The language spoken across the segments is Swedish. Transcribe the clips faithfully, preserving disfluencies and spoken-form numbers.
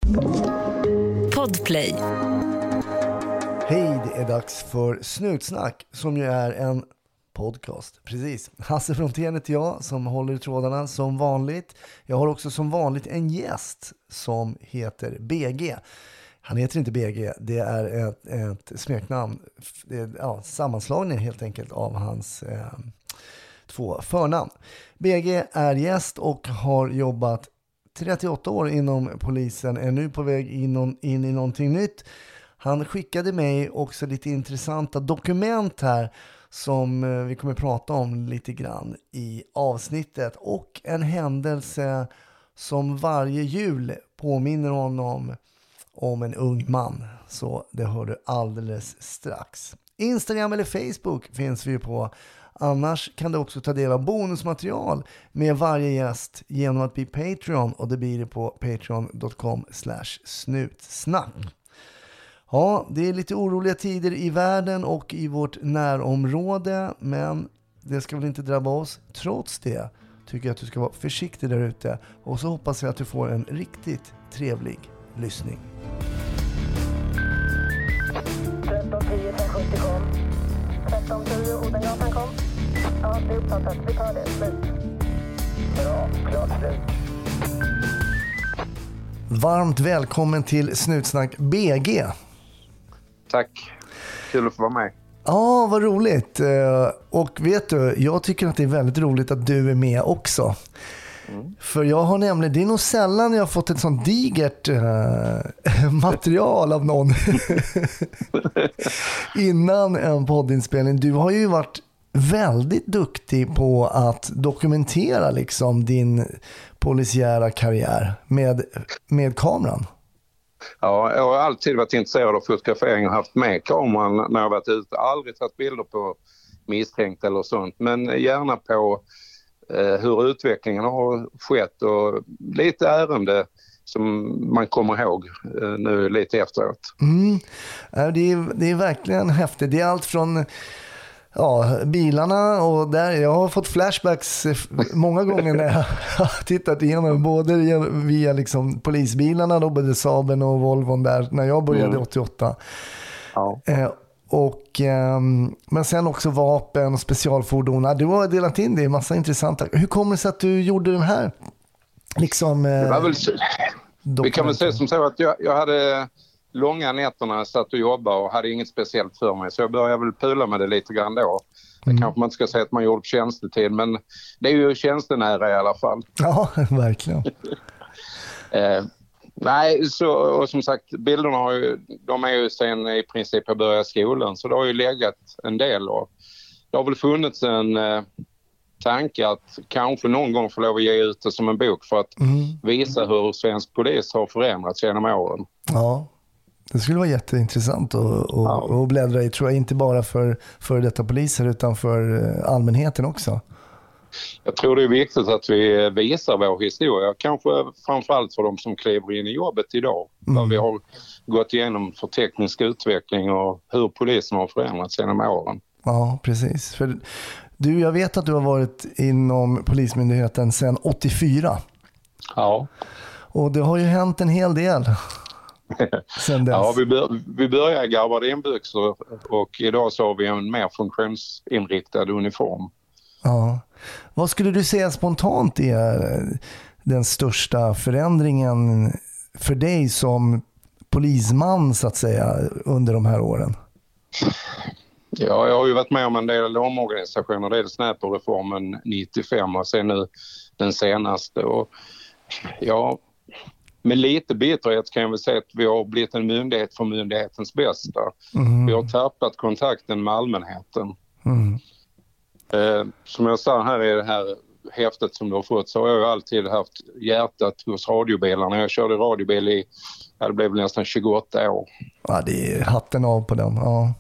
Podplay. Hej, det är dags för Snutsnack som ju är en podcast. Precis. Hasse Frontén heter jag som håller i trådarna som vanligt. Jag har också som vanligt en gäst som heter B G. Han heter inte B G, det är ett, ett smeknamn. Det är, ja, sammanslagning helt enkelt av hans eh, två förnamn. B G är gäst och har jobbat trettioåtta år inom polisen, är nu på väg in, in i någonting nytt. Han skickade mig också lite intressanta dokument här som vi kommer prata om lite grann i avsnittet. Och en händelse som varje jul påminner honom om en ung man. Så det hör du alldeles strax. Instagram eller Facebook finns vi på. Annars kan du också ta del av bonusmaterial med varje gäst genom att bli Patreon. Och det blir det på patreon dot com slash snutsnack. Ja, det är lite oroliga tider i världen och i vårt närområde. Men det ska väl inte drabba oss. Trots det tycker jag att du ska vara försiktig där ute. Och så hoppas jag att du får en riktigt trevlig lyssning. tretton tio sjuttio kom. tretton tio Odengatan kom. Ja, det är uppfattat. Vi tar det. Slut. Bra, klart slut. Varmt välkommen till Snutsnack B G. Tack. Kul att få vara med. Ja, vad roligt. Och vet du, jag tycker att det är väldigt roligt att du är med också. Mm. För jag har nämligen, det är nog sällan jag har fått ett sånt digert uh, material av någon innan en poddinspelning. Du har ju varit väldigt duktig på att dokumentera liksom din polisiära karriär med, med kameran. Ja, jag har alltid varit intresserad av fotografering och haft med kameran när jag varit ute. Aldrig tagit bilder på misstänkt eller sånt, men gärna på eh, hur utvecklingen har skett och lite ärende som man kommer ihåg eh, nu lite efteråt. Mm. Det är, det är verkligen häftigt. Det är allt från ja, bilarna och där jag har fått flashbacks många gånger när jag har tittat igenom både via liksom polisbilarna då, både Saaben och Volvon där när jag började mm. åttioåtta. Ja. Eh, och eh, men sen också vapen och specialfordon. Du har delat in det i massa intressanta. Hur kommer det sig att du gjorde den här liksom eh, det var väl så, vi kan väl säga som så att jag, jag hade långa nätterna, satt och jobbade och hade inget speciellt för mig. Så jag började väl pula med det lite grann då. Det mm. kanske man inte ska säga att man gjorde på tjänstetid, men det är ju tjänstenära i alla fall. Ja, verkligen. eh, nej, så, och som sagt, bilderna har ju, de är ju sen i princip jag började skolan, så det har ju legat en del. Och det har väl funnits en eh, tanke att kanske någon gång få lov att ge ut det som en bok för att mm. visa hur svensk polis har förändrats genom åren. Ja. Det skulle vara jätteintressant att, att, ja. att bläddra i, tror jag, inte bara för, för detta poliser utan för allmänheten också. Jag tror det är viktigt att vi visar vår historia, kanske framförallt för de som kliver in i jobbet idag. Mm. Vad vi har gått igenom för teknisk utveckling och hur polisen har förändrats genom åren. Ja, precis. För du, jag vet att du har varit inom Polismyndigheten sedan åttiofyra. Ja. Och det har ju hänt en hel del. Ja, vi, bör, vi började i gabardinbyxor och idag så har vi en mer funktionsinriktad uniform. Ja. Vad skulle du säga spontant är den största förändringen för dig som polisman så att säga under de här åren? Ja, jag har ju varit med om en del omorganisationer. Det är Snapper-reformen nittiofem och sen nu den senaste. Och ja, med lite bitterhet kan jag väl säga att vi har blivit en myndighet för myndighetens bästa. Mm. Vi har tappat kontakten med allmänheten. Mm. Eh, som jag sa här i det här häftet som du har fått, så har jag ju alltid haft hjärtat hos radiobilarna. Jag körde radiobil i, ja, det blev nästan tjugoåtta år. Ja, det är hatten av på den, ja.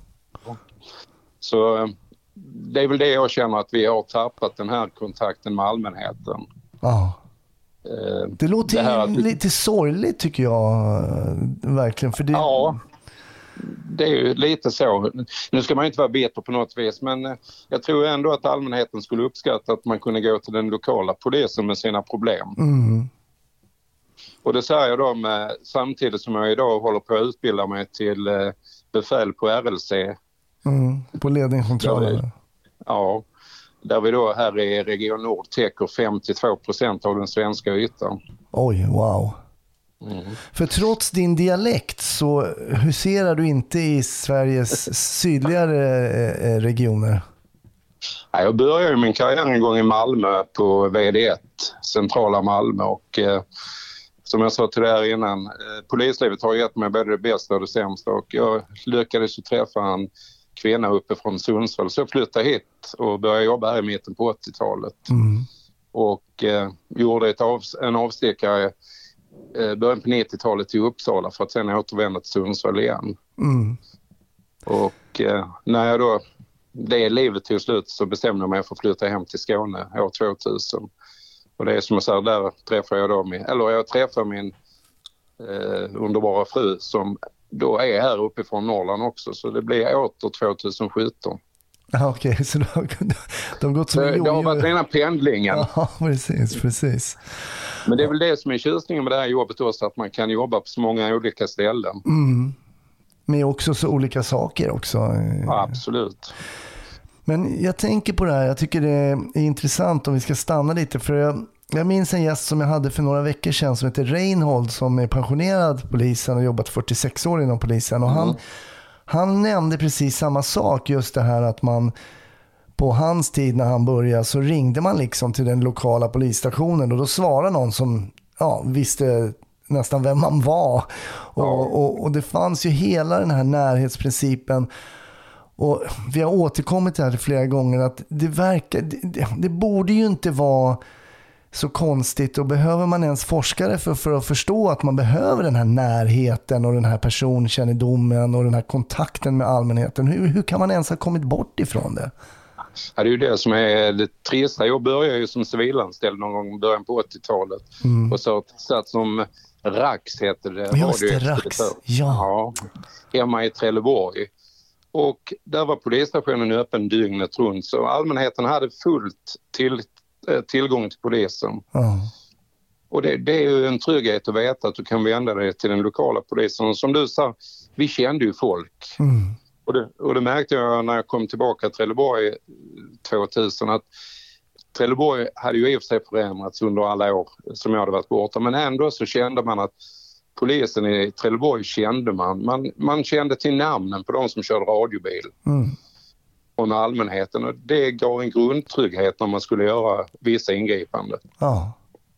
Så eh, det är väl det jag känner, att vi har tappat den här kontakten med allmänheten. Ja. Det låter det här, lite sorgligt tycker jag verkligen. För det... Ja, det är ju lite så. Nu ska man inte vara bitter på något vis, men jag tror ändå att allmänheten skulle uppskatta att man kunde gå till den lokala polisen med sina problem. Mm. Och det säger jag då med, samtidigt som jag idag håller på att utbilda mig till eh, befäl på R L C. Mm, på ledningscentralen. Ja, där vi då här i Region Nord täcker femtiotvå procent av den svenska ytan. Oj, wow. Mm. För trots din dialekt så huserar du inte i Sveriges sydligare eh, regioner? Ja, jag började min karriär en gång i Malmö på V D ett, centrala Malmö. Och eh, som jag sa till dig innan, eh, polislivet har gett mig både det bästa och det sämsta. Och jag lyckades ju träffa en kvinna uppe från Sundsvall. Så jag flyttade hit och började jobba här i mitten på åttiotalet. Mm. Och eh, gjorde ett av, en avstickare eh, början på nittiotalet till Uppsala för att sen återvända till Sundsvall igen. Mm. Och eh, när jag då, det livet till slut, så bestämde jag mig för att flytta hem till Skåne år tvåtusen. Och det är som jag sa, där träffade jag då min, eller jag träffade min eh, underbara fru som då är här uppifrån Norrland också. Så det blir åter tjugohundrasjutton. Ja, okej, okay. Så de har, de har gått som det, det har varit rena pendlingen. Ja, precis, precis. Men det är väl det som är tjusningen med det här jobbet också, att man kan jobba på så många olika ställen. Mm. Men också så olika saker också. Ja, absolut. Men jag tänker på det här, jag tycker det är intressant om vi ska stanna lite, för jag, jag minns en gäst som jag hade för några veckor sedan som heter Reinhold, som är pensionerad polisen och jobbat fyrtiosex år inom polisen, och mm. han, han nämnde precis samma sak, just det här att man på hans tid när han började så ringde man liksom till den lokala polisstationen och då svarade någon som ja, visste nästan vem man var. Och, ja. och, och det fanns ju hela den här närhetsprincipen. Och vi har återkommit till det här flera gånger att det verkar, det, det, det borde ju inte vara så konstigt, och behöver man ens forskare för, för att förstå att man behöver den här närheten och den här personkännedomen och den här kontakten med allmänheten. Hur, hur kan man ens ha kommit bort ifrån det? Ja, det är ju det som är det trista. Jag började ju som civilanställd någon gång i början på åttiotalet mm. och så satt som Rax heter det. Just det, Rax. Ja. ja. Hemma i Trelleborg. Och där var polisstationen öppen dygnet runt, så allmänheten hade fullt till, tillgång till polisen. Mm. Och det, det är ju en trygghet att veta att du kan vända dig till den lokala polisen. Och som du sa, vi kände ju folk. Mm. Och, det, och det märkte jag när jag kom tillbaka till Trelleborg tvåtusen, att Trelleborg hade ju i och för sig förändrats under alla år som jag hade varit borta. Men ändå så kände man att polisen i Trelleborg kände man. Man, man kände till namnen på de som körde radiobil. Mm. Och med allmänheten. Och det gav en grundtrygghet när man skulle göra vissa ingripanden. Ja.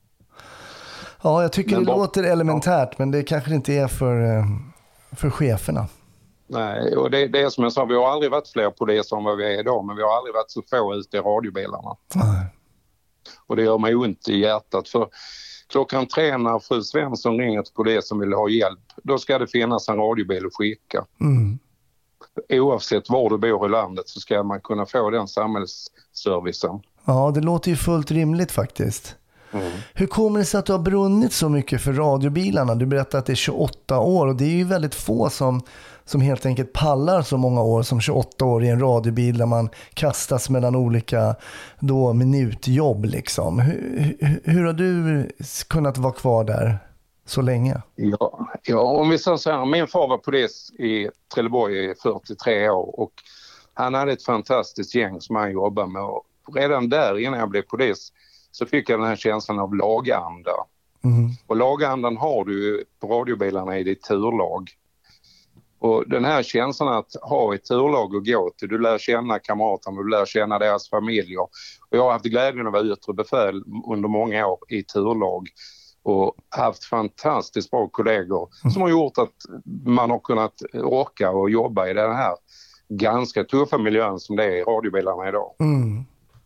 Ja, jag tycker men det bara, låter elementärt, ja. Men det kanske inte är för, för cheferna. Nej, och det, det är som jag sa, vi har aldrig varit fler poliser än vad vi är idag, men vi har aldrig varit så få ute i radiobilarna. Nej. Och det gör mig ont i hjärtat, för klockan tre när fru Svensson ringer till polisen och vill ha hjälp, då ska det finnas en radiobil att skicka. Mm. Oavsett var du bor i landet så ska man kunna få den samhällsservicen. Ja, det låter ju fullt rimligt faktiskt. Mm. Hur kommer det sig att du har brunnit så mycket för radiobilarna? Du berättade att det är tjugoåtta år, och det är ju väldigt få som, som helt enkelt pallar så många år som tjugoåtta år i en radiobil där man kastas mellan olika då, minutjobb. Liksom. Hur, hur, hur har du kunnat vara kvar där så länge? Ja, ja, om vi säger så här, min far var polis i Trelleborg i fyrtiotre år, och han hade ett fantastiskt gäng som han jobbade med. Och redan där innan jag blev polis så fick jag den här känslan av laganda. Mm. Och lagandan har du på radiobilarna i ditt turlag. Och den här känslan att ha ett turlag att gå till, du lär känna kamraterna, du lär känna deras familjer. Och jag har haft glädjen att vara yttre befäl under många år i turlag och haft fantastiskt bra kollegor mm. som har gjort att man har kunnat orka och jobba i den här ganska tuffa miljön som det är i radiobilarna idag. Mm.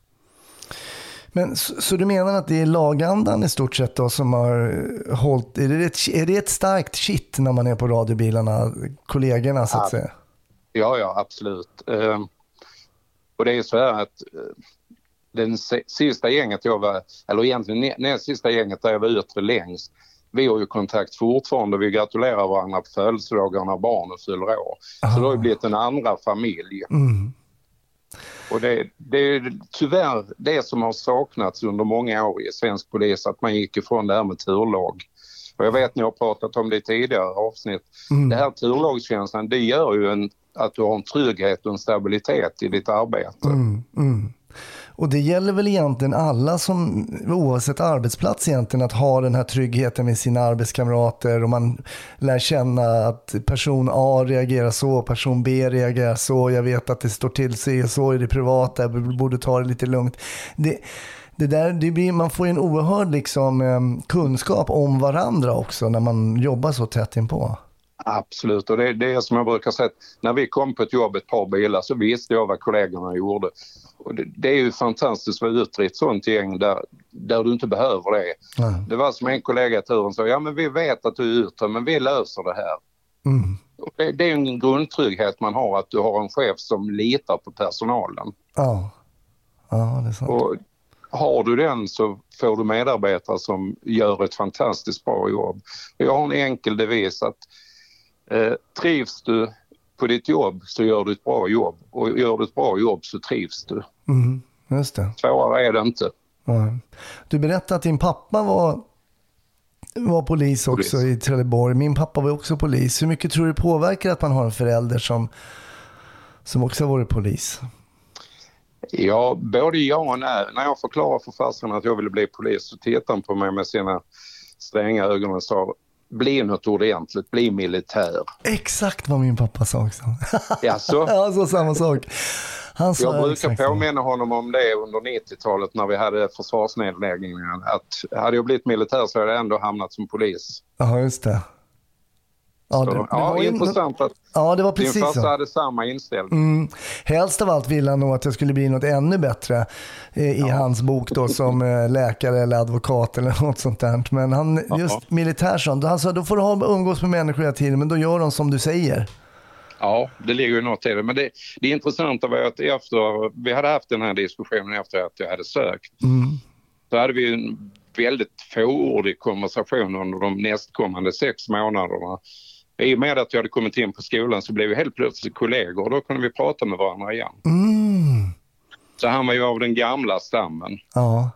Men så, så du menar att det är lagandan i stort sett då som har hållit, är det ett, är det ett starkt shit när man är på radiobilarna, kollegorna så att ja, säga? Ja, ja, absolut. Uh, och det är så här att uh, den sista gänget jag var, eller egentligen näst sista gänget där jag var yttre längst, vi har ju kontakt fortfarande, vi gratulerar varandra på födelsedagar när barnen fyller år. Aha. Så det har ju blivit en andra familj. Mm. Och det, det är tyvärr det som har saknats under många år i svensk polis, att man gick ifrån det här med turlag. Och jag vet ni har pratat om det i tidigare avsnitt. Mm. Det här turlagskänslan, det gör ju en, att du har en trygghet och en stabilitet i ditt arbete. Mm. Mm. Och det gäller väl egentligen alla som, oavsett arbetsplats egentligen, att ha den här tryggheten med sina arbetskamrater, och man lär känna att person A reagerar så, person B reagerar så, jag vet att det står till sig så i det privata, jag borde ta det lite lugnt. Det, det där, det blir, man får en oerhörd liksom, kunskap om varandra också när man jobbar så tätt inpå. Absolut, och det, det är som jag brukar säga, när vi kom på ett jobb, ett par bilar, så visste jag vad kollegorna gjorde. Och det, det är ju fantastiskt att vara ute i ett sånt gäng där, där du inte behöver det. Mm. Det var som en kollega i turen sa, ja men vi vet att du är ute, men vi löser det här. Mm. Och det, det är ju en grundtrygghet man har, att du har en chef som litar på personalen. Ja, ja det är sant. Och har du den så får du medarbetare som gör ett fantastiskt bra jobb. Jag har en enkel devis att eh, trivs du på ditt jobb så gör du ett bra jobb. Och gör du ett bra jobb så trivs du. Mm, just det. Svårare är det inte. Ja. Du berättade att din pappa var, var polis också polis. i Trelleborg. Min pappa var också polis. Hur mycket tror du påverkar att man har en förälder som, som också har varit polis? Ja, både jag och nej. När jag förklarade för farsan att jag ville bli polis så tittade han på mig med sina stränga ögon och sa, bli något ordentligt, bli militär. Exakt vad min pappa sa också. Jaså? Ja, så samma sak. Han sa jag brukar påminna honom om det under nittiotalet när vi hade försvarsnedläggningen. Att hade jag blivit militär så hade jag ändå hamnat som polis. Ja, just det. Ja, det, det ja var intressant att ja, det var precis din farsa så. hade samma inställning. Mm. Helst av allt ville han nog att jag skulle bli något ännu bättre eh, i ja. hans bok då, som eh, läkare eller advokat eller något sånt där. Men han, just ja. militärsson, han sa, då får du ha umgås med människor hela tiden, men då gör de som du säger. Ja, det ligger ju något i det. Men det, det intressanta var att efter, vi hade haft den här diskussionen efter att jag hade sökt. Mm. Så hade vi en väldigt fåordig konversation under de nästkommande sex månaderna. I och med att jag hade kommit in på skolan så blev vi helt plötsligt kollegor och då kunde vi prata med varandra igen. Mm. Så han var ju av den gamla stammen. Ja.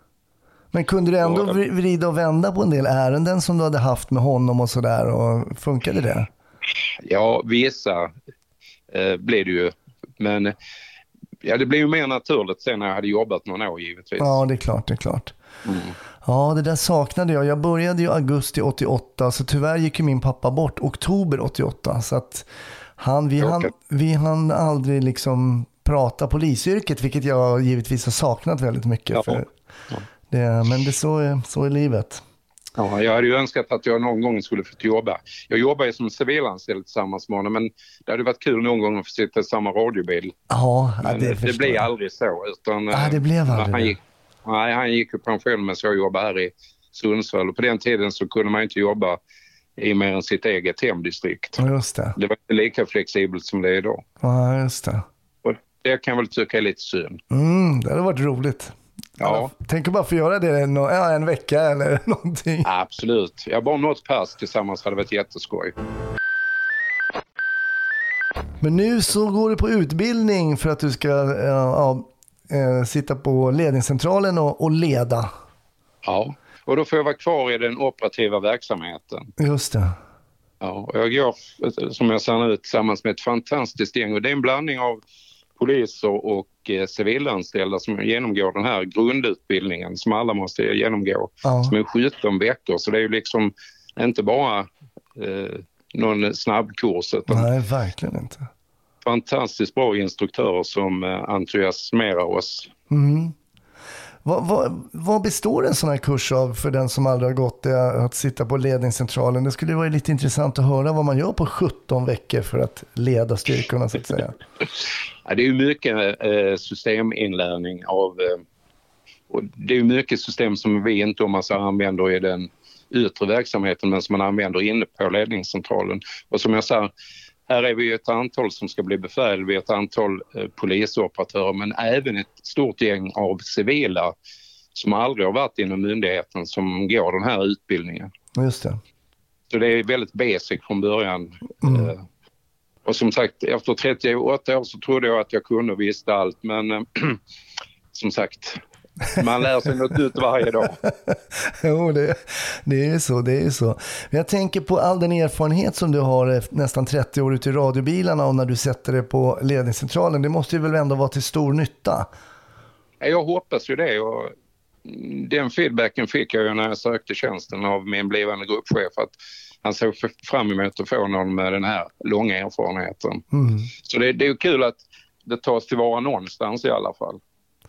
Men kunde du ändå vrida och vända på en del ärenden som du hade haft med honom och sådär, och funkade det? Ja, vissa eh, blev det ju. Men ja, det blev ju mer naturligt sen när jag hade jobbat några år givetvis. Ja, det är klart, det är klart. Mm. Ja, det där saknade jag. Jag började ju augusti åttioåtta, så tyvärr gick ju min pappa bort oktober åttioåtta. Så att han, vi, han, vi hann aldrig liksom prata polisyrket, vilket jag givetvis har saknat väldigt mycket. Ja. För ja. Det, men det så är, så är livet. Ja, jag hade ju önskat att jag någon gång skulle få jobba. Jag jobbar ju som civilanställd tillsammans med honom, men det hade varit kul någon gång att få sitta i samma radiobil. Ja, men det, det blev aldrig så. Utan, ja, det blev aldrig han gick, nej, han gick ju pension, men så jag jobbade här i Sundsvall. Och på den tiden så kunde man inte jobba i mer än sitt eget hemdistrikt. Ja, just det. Det var inte lika flexibelt som det är idag. Ja, just det. Och det kan jag väl tycka är lite synd. Mm, det hade varit roligt. Ja. Tänk bara få göra det en, en vecka eller någonting. Absolut. Jag bara något pass tillsammans hade varit jätteskoj. Men nu så går du på utbildning för att du ska ja, ja, sitta på ledningscentralen och, och leda. Ja, och då får jag vara kvar i den operativa verksamheten. Just det. Ja, och jag går, som jag sa nu, tillsammans med ett fantastiskt gäng. Och det är en blandning av poliser och eh, civilanställda som genomgår den här grundutbildningen som alla måste genomgå. Ja. Som är sjutton veckor, så det är ju liksom inte bara eh, någon snabbkurs. Utan nej, verkligen inte. Fantastiskt bra instruktörer som eh, entusiasmerar oss. Mm. Vad, vad, vad består en sån här kurs av för den som aldrig har gått det, att sitta på ledningscentralen? Det skulle vara lite intressant att höra vad man gör på sjutton veckor för att leda styrkorna, så att säga. Ja, det är ju mycket eh, systeminlärning av, eh, och det är ju mycket system som vi inte om man så använder i den yttre verksamheten, men som man använder inne på ledningscentralen. Och som jag sa, här är vi ett antal som ska bli befäl, vi är ett antal eh, polisoperatörer, men även ett stort gäng av civila som aldrig har varit inom myndigheten som går den här utbildningen. Just det. Så det är väldigt basic från början. Mm. Eh, och som sagt, efter trettioåtta år så trodde jag att jag kunde och visste allt, men eh, som sagt, Man lär sig något nytt varje dag. Jo, det, det är ju så, det är ju så. Men jag tänker på all den erfarenhet som du har nästan trettio år ute i radiobilarna och när du sätter det på ledningscentralen. Det måste ju väl ändå vara till stor nytta? Jag hoppas ju det, och den feedbacken fick jag ju när jag sökte tjänsten av min blivande gruppchef, att han såg fram emot att få någon med den här långa erfarenheten. Mm. Så det, det är ju kul att det tas tillvara någonstans i alla fall.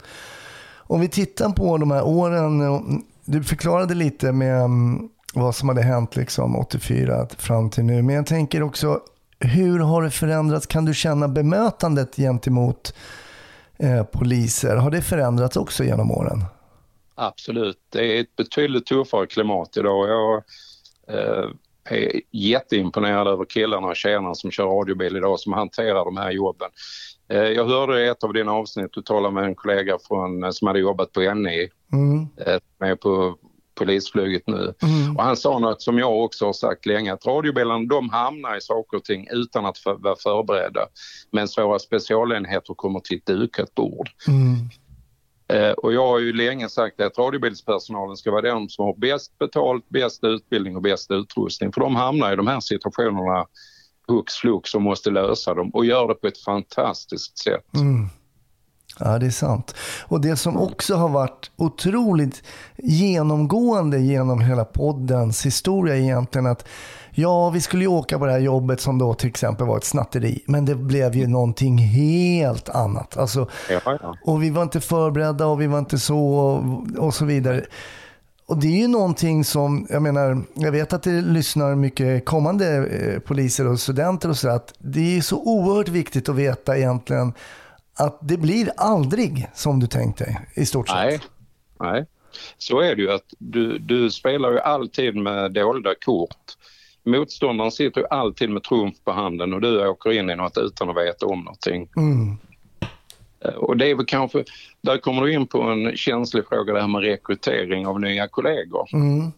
Om vi tittar på de här åren, du förklarade lite med vad som hade hänt liksom åttiofyra fram till nu, men jag tänker också, hur har det förändrats? Kan du känna bemötandet gentemot eh, poliser? Har det förändrats också genom åren? Absolut, det är ett betydligt tuffare klimat idag. Jag eh, är jätteimponerad över killarna och tjejerna som kör radiobil idag, som hanterar de här jobben. Eh, jag hörde i ett av dina avsnitt, du talade med en kollega från, som hade jobbat på N I, mm. eh, med på polisflyget nu. Mm. Och han sa något som jag också har sagt länge, att radiobilarna, de hamnar i saker och ting utan att för, vara förberedda. Men våra specialenheter kommer till ett dukat bord. Mm. Eh, och jag har ju länge sagt att radiobilspersonalen ska vara den som har bäst betalt, bäst utbildning och bäst utrustning. För de hamnar i de här situationerna hux flux och måste lösa dem och gör det på ett fantastiskt sätt. Mm. Ja, det är sant. Och det som också har varit otroligt genomgående genom hela poddens historia egentligen, att ja, vi skulle ju åka på det här jobbet som då till exempel var ett snatteri, men det blev ju någonting helt annat. Alltså, ja, ja. Och vi var inte förberedda och vi var inte så och, och så vidare. Och det är ju någonting som, jag menar, jag vet att det lyssnar mycket kommande eh, poliser och studenter och så, att det är så oerhört viktigt att veta egentligen att det blir aldrig som du tänkte dig i stort sett. Nej, nej. Så är det ju, att du, du spelar ju alltid med dolda kort. Motståndaren sitter ju alltid med trumf på handen och du åker in i något utan att veta om någonting. Mm. Och det är väl kanske, där kommer du in på en känslig fråga, det här med rekrytering av nya kollegor. Mm.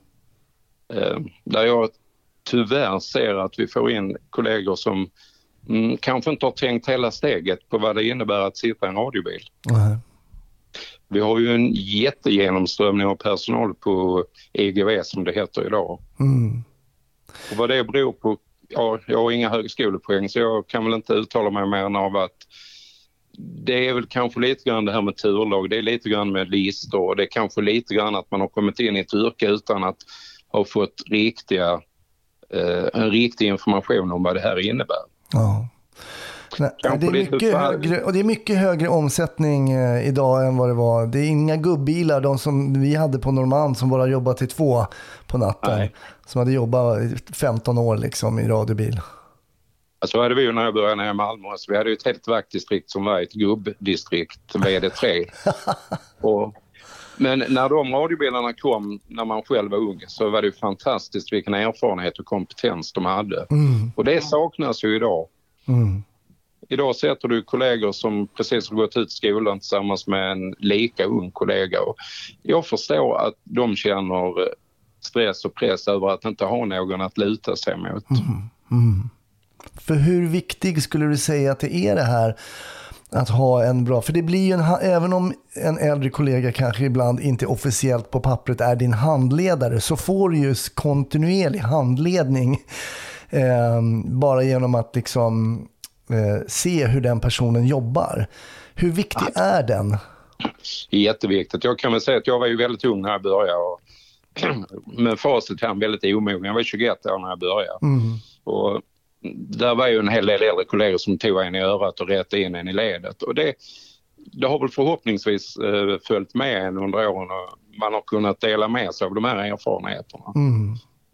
Där jag tyvärr ser att vi får in kollegor som mm, kanske inte har tänkt hela steget på vad det innebär att sitta i en radiobil. Mm. Vi har ju en jättegenomströmning av personal på E G V som det heter idag. Mm. Och vad det beror på, ja, jag har inga högskolepoäng så jag kan väl inte uttala mig mer än av att det är väl kanske lite grann det här med turlag, det är lite grann med listor och det är kanske lite grann att man har kommit in i ett yrke utan att ha fått riktiga, eh, en riktig information om vad det här innebär. Ja. Nej, det är mycket högre, och det är mycket högre omsättning eh, idag än vad det var. Det är inga gubbilar, de som vi hade på Norrmalm som bara jobbat till två på natten. Nej. Som hade jobbat femton år liksom i radiobil. Så hade vi ju när jag började nere i Malmö. Så vi hade ju ett helt vaktdistrikt som var ett gubbdistrikt, V D tre. och, men när de radiobilarna kom när man själv var ung så var det ju fantastiskt vilken erfarenhet och kompetens de hade. Mm. Och det saknas ju idag. Mm. Idag sätter du kollegor som precis har gått ut skolan tillsammans med en lika ung kollega. Och jag förstår att de känner stress och press över att inte ha någon att luta sig mot. Mm. Mm. För hur viktig skulle du säga att det är det här att ha en bra, för det blir ju en, även om en äldre kollega kanske ibland inte officiellt på pappret är din handledare, så får du ju kontinuerlig handledning eh, bara genom att liksom eh, se hur den personen jobbar. Hur viktig ja. är den? Jätteviktigt. Jag kan väl säga att jag var ju väldigt ung när jag började och med facit här väldigt omogen. Jag var tjugoett år när jag började. Mm. Och där var ju en hel del äldre kollegor som tog en i örat och rättade in en i ledet. Och det, det har väl förhoppningsvis eh, följt med en under åren och man har kunnat dela med sig av de här erfarenheterna. Mm.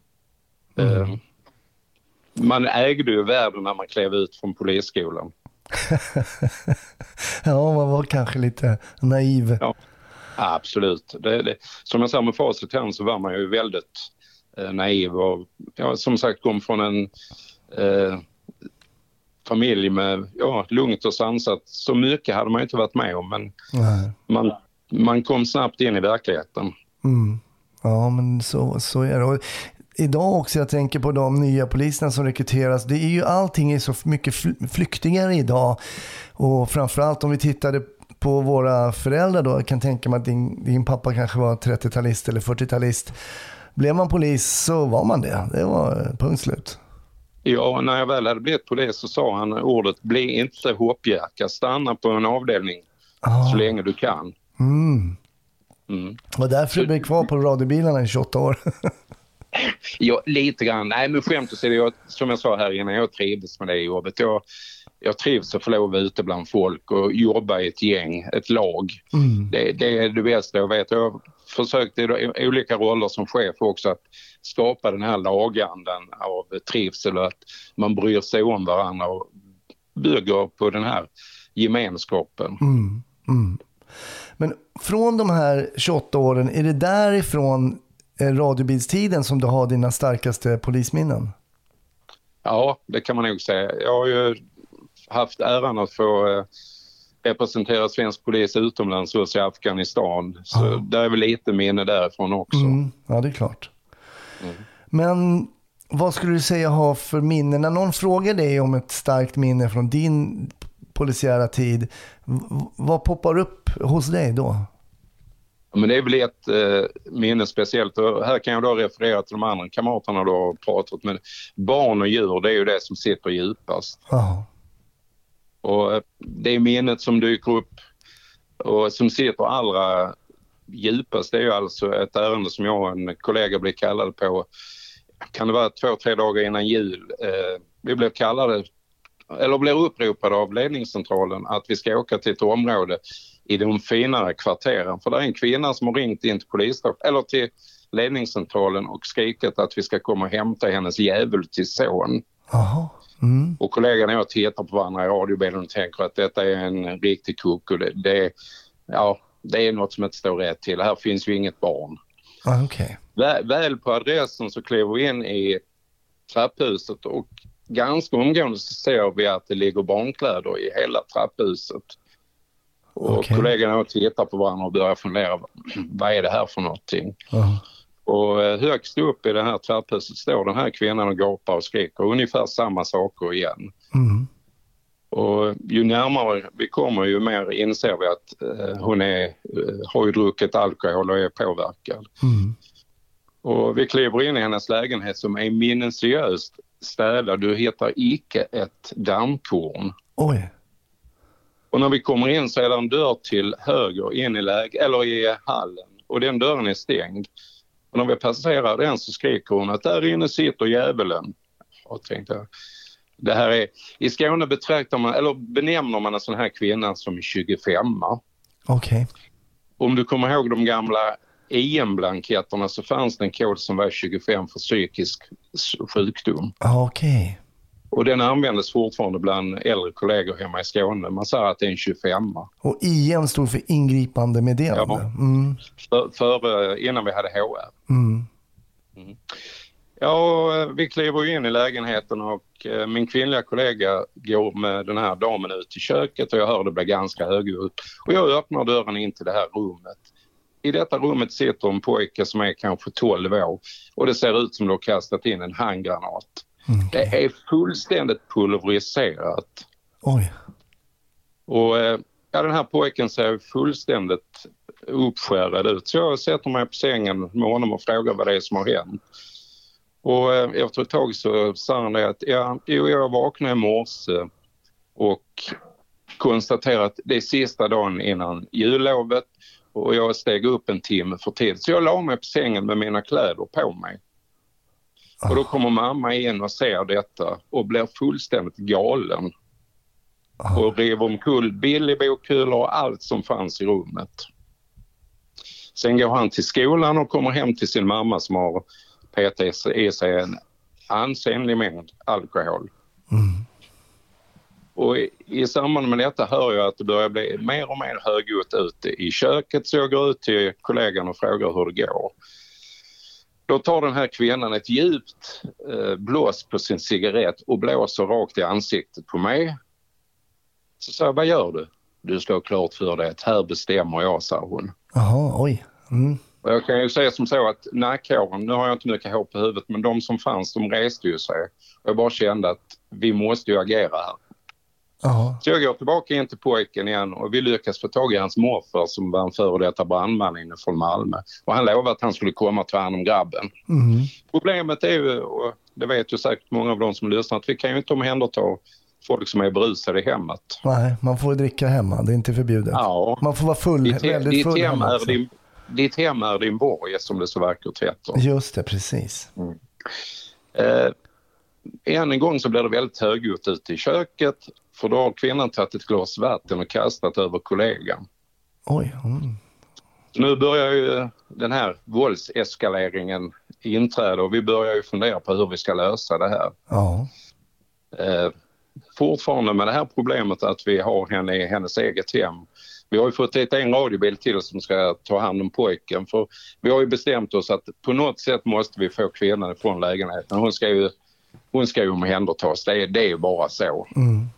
Mm. Eh, man ägde ju världen när man klev ut från polisskolan. Ja, man var kanske lite naiv. Ja, absolut. Det, det, som jag sa med facit här så var man ju väldigt eh, naiv och ja, som sagt kom från en Eh, familj med ja, lugnt och sansat. Så mycket hade man inte varit med om, men man, man kom snabbt in i verkligheten. Mm. Ja, men så, så är det. Och idag också, jag tänker på de nya poliserna som rekryteras, det är ju allting är så mycket flyktingare idag. Och framförallt om vi tittade på våra föräldrar då. Jag kan tänka mig att din, din pappa kanske var trettiotalist eller fyrtiotalist. Blev man polis så var man det. Det var punkt slut. Ja, när jag väl hade blivit polis så sa han ordet: bli inte hoppjäka, stanna på en avdelning ah. så länge du kan. Mm. Mm. Och därför du blev kvar på radiobilarna i tjugoåtta år. Ja, lite grann. Nej, men skämt att säga, jag, som jag sa här innan, jag trivdes med det jobbet. Jag, jag trivs att få lov att vara ute bland folk och jobba i ett gäng, ett lag. Mm. Det, det är det bästa jag vet. Jag har försökt i olika roller som chef också att skapa den här lagandan av trivsel och att man bryr sig om varandra och bygger på den här gemenskapen. Mm. Mm. Men från de här tjugoåtta åren, är det därifrån radiobilstiden som du har dina starkaste polisminnen? Ja, det kan man nog säga. Jag har ju haft äran att få eh, representera svensk polis utomlands och i Afghanistan. Så ah. där är väl lite minne därifrån också. Mm, ja, det är klart. Mm. Men vad skulle du säga ha för minne? När någon frågar dig om ett starkt minne från din polisiära tid, v- vad poppar upp hos dig då? Men det är väl ett eh, minne speciellt. Och här kan jag då referera till de andra kamraterna då har pratat med. Barn och djur, det är ju det som sitter djupast. Oh. Och eh, det är minnet som dyker upp och som sitter allra djupast. Det är ju alltså ett ärende som jag och en kollega blev kallade på. Kan det vara två, tre dagar innan jul. Eh, vi blev kallade, eller blev uppropade av ledningscentralen att vi ska åka till ett område i de finare kvarteren. För det är en kvinna som har ringt in till polisstationen eller till ledningscentralen och skrikit att vi ska komma och hämta hennes djävul till son. Aha. Mm. Och kollegan och jag tittar på varandra i radiobilen och tänker att detta är en riktig kuck och det, det, ja, det är något som inte står rätt till. Här finns ju inget barn. Ah, okay. Väl, väl på adressen så kliver vi in i trapphuset och ganska omgående så ser vi att det ligger barnkläder i hela trapphuset. Och okay. kollegorna tittar på varandra och börjar fundera, vad är det här för någonting? Uh-huh. Och högst upp i det här trapphuset står den här kvinnan och gapar och skriker ungefär samma saker igen. Mm. Och ju närmare vi kommer ju mer inser vi att eh, hon är, eh, har ju druckit alkohol och är påverkad. Mm. Och vi kliver in i hennes lägenhet som är minutiöst städad. Du hittar icke ett dammkorn. Oj. Och när vi kommer in så är det en dörr till höger in i läge, eller i hallen. Och den dörren är stängd. Och när vi passerar den så skriker hon att där inne sitter djävulen. Och tänkte jag, det här är, i Skåne betraktar man, eller benämner man en sån här kvinna som tjugofem. Okej. Okay. Om du kommer ihåg de gamla I M-blanketterna så fanns det en kod som var tjugofem för psykisk sjukdom. Okej. Okay. Och den användes fortfarande bland äldre kollegor hemma i Skåne. Man sa att det är en tjugofem. Och I M stod för ingripande meddelande. Ja, mm. för, för, innan vi hade H R. Mm. Mm. Ja, vi kliver in i lägenheten och eh, min kvinnliga kollega går med den här damen ut i köket och jag hör det bli ganska högljutt. Och jag öppnar dörren in till det här rummet. I detta rummet sitter en pojke som är kanske tolv år och det ser ut som de har kastat in en handgranat. Okay. Det är fullständigt pulveriserat. Oj. Och ja, den här pojken ser fullständigt uppskärrad ut. Så jag sätter mig på sängen med honom och frågar vad det är som har hänt. Och efter ett tag så sa han det att ja, jag vaknade i morse och konstaterade att det är sista dagen innan jullovet och jag steg upp en timme för tid. Så jag la mig på sängen med mina kläder på mig. Och då kommer mamma in och ser detta och blir fullständigt galen. Oh. Och river omkull billigbokkulor och allt som fanns i rummet. Sen går han till skolan och kommer hem till sin mamma som har petat i sig en ansenlig mängd alkohol. Mm. Och i, i samband med detta hör jag att det börjar bli mer och mer högljutt ute i köket. Så jag går ut till kollegan och frågar hur det går. Då tar den här kvinnan ett djupt eh, blås på sin cigarett och blåser rakt i ansiktet på mig. Så sa jag, vad gör du? Du ska ha klart för dig att här bestämmer jag, sa hon. Jaha, oj. Mm. Och jag kan ju säga som så att nackhåren, nu har jag inte mycket hår på huvudet, men de som fanns, de reste ju sig. Och jag bara kände att vi måste ju agera här. Ja. Så jag går tillbaka in till pojken igen och vi lyckas få tag i hans morfar som var en före detta brandman inne från Malmö. Och han lovade att han skulle komma och ta hand om grabben. Mm. Problemet är ju, och det vet ju säkert många av de som lyssnar, att vi kan ju inte omhänderta folk som är berusade i hemmet. Nej, man får dricka hemma, det är inte förbjudet. Ja. Man får vara full, ditt, väldigt ditt full hem hemma är också. din, ditt hem är din borg, som det så vackert heter. Just det, precis. Mm. Eh, än en gång så blir det väldigt högljutt ute i köket, för då har kvinnan tagit ett glas vatten och kastat över kollegan. Oj. Mm. Nu börjar ju den här våldseskaleringen inträda och vi börjar ju fundera på hur vi ska lösa det här. Ja. Eh, fortfarande med det här problemet att vi har henne i hennes eget hem. Vi har ju fått ett en radiobil till som ska ta hand om pojken, för vi har ju bestämt oss att på något sätt måste vi få kvinnan från lägenheten. Hon ska ju, hon ska ju omhändertas, det är, det är ju bara så. Mm.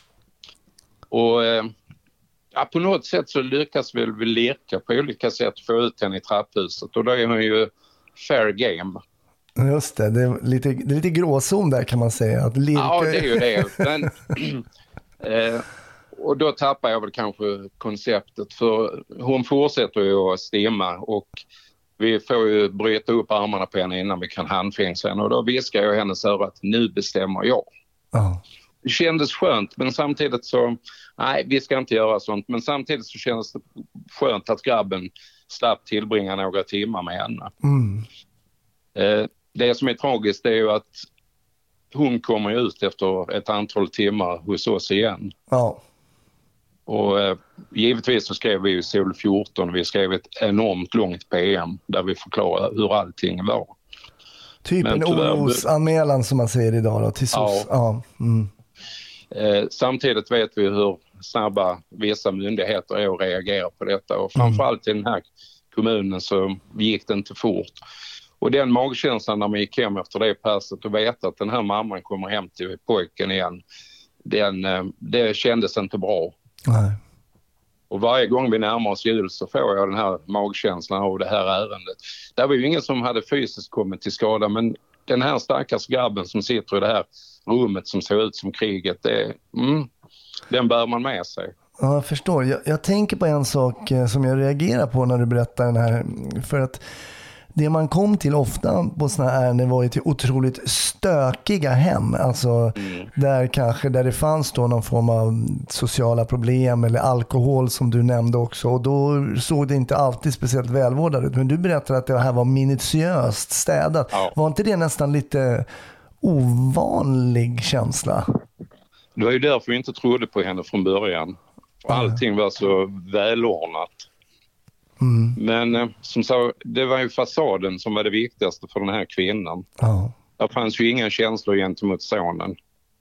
Och eh, ja, på något sätt så lyckas vi, vi leka på olika sätt få ut henne i trapphuset och då är hon ju fair game. Just det, det är lite, det är lite gråzon där kan man säga. Att lirka... Ja, det är ju det. Men, eh, och då tappar jag väl kanske konceptet, för hon fortsätter ju att stimma och vi får ju bryta upp armarna på henne innan vi kan handfängsla henne och då viskar jag hennes öra att nu bestämmer jag. Ja. Det kändes skönt, men samtidigt så, nej vi ska inte göra sånt, men samtidigt så kändes det skönt att grabben slapp tillbringa några timmar med henne. Mm. Eh, det som är tragiskt är ju att hon kommer ut efter ett antal timmar hos oss igen. Ja. Och eh, givetvis så skrev vi ju Sol fjorton, vi skrev ett enormt långt P M där vi förklarar hur allting var. Typ Men en tyvärr- orosanmälan som man säger idag då, till S O S. Ja. Ja. Mm. Eh, samtidigt vet vi hur snabba vissa myndigheter är att reagera på detta och framförallt i den här kommunen så gick det inte fort. Och den magkänslan när man gick hem efter det passet och vet att den här mamman kommer hem till pojken igen, den, eh, det kändes inte bra. Nej. Och varje gång vi närmar oss jul så får jag den här magkänslan av det här ärendet. Det var ju ingen som hade fysiskt kommit till skada, men den här stackars grabben som sitter i det här rummet som ser ut som kriget, det, mm, den bär man med sig. Ja, jag förstår. Jag, jag tänker på en sak eh, som jag reagerar på när du berättar den här. För att det man kom till ofta på såna här ärenden var ju till otroligt stökiga hem. Alltså Mm. där kanske där det fanns då någon form av sociala problem eller alkohol som du nämnde också. Och då såg det inte alltid speciellt välvårdat ut. Men du berättade att det här var minutiöst städat. Ja. Var inte det nästan lite ovanlig känsla? Det var ju därför vi inte trodde på henne från början. För allting var så välordnat. Mm. Men eh, som sa, det var ju fasaden som var det viktigaste för den här kvinnan. Ja. Det fanns ju inga känslor gentemot sonen.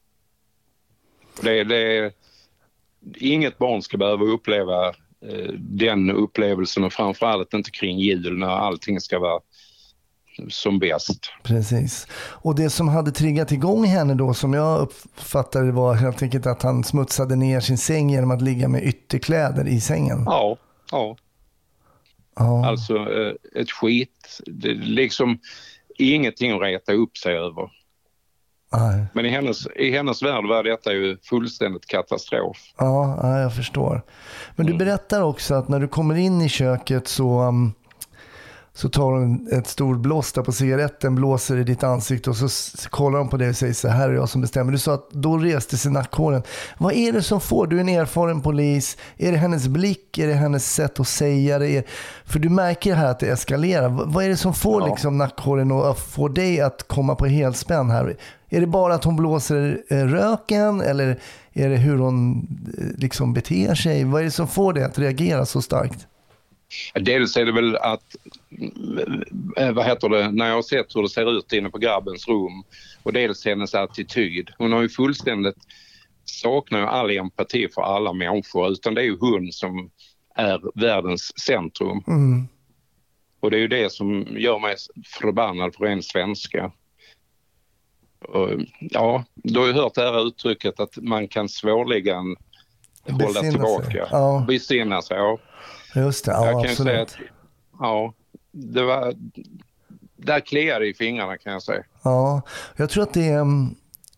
Det, det, inget barn ska behöva uppleva eh, den upplevelsen och framförallt inte kring jul när allting ska vara som bäst. Precis. Och det som hade triggat igång henne då, som jag uppfattade, var helt enkelt att han smutsade ner sin säng genom att ligga med ytterkläder i sängen. Ja, ja. Ja. Alltså eh, ett skit. Det är liksom ingenting att reta upp sig över. Nej. Men i hennes, i hennes värld var detta ju fullständigt katastrof. Ja, ja, jag förstår. Men du berättar också att när du kommer in i köket så, um, så tar hon ett stort blås där på cigaretten, blåser i ditt ansikte och så s- kollar de på det och säger så här är jag som bestämmer. Du sa att då reste sig nackhåren. Vad är det som får? Du är en erfaren polis. Är det hennes blick? Är det hennes sätt att säga det? Är, för du märker här att det eskalerar. V- vad är det som får Ja. liksom nackhåren och att få dig att komma på helspänn här? Är det bara att hon blåser eh, röken eller är det hur hon eh, liksom beter sig? Vad är det som får dig att reagera så starkt? Dels är det väl att, eh, vad heter det, när jag har sett hur det ser ut inne på grabbens rum och dels hennes attityd. Hon har ju fullständigt, saknar ju all empati för alla människor utan det är ju hon som är världens centrum. Mm. Och det är ju det som gör mig förbannad på ren svenska. Och, ja, du har ju hört det här uttrycket att man kan svårligen hålla Besinna sig. tillbaka. Ja. Besinna sig, ja. Just det, ja, jag kan ju absolut. säga att, ja, det var, där kliade i fingrarna kan jag säga. Ja, jag tror att det är,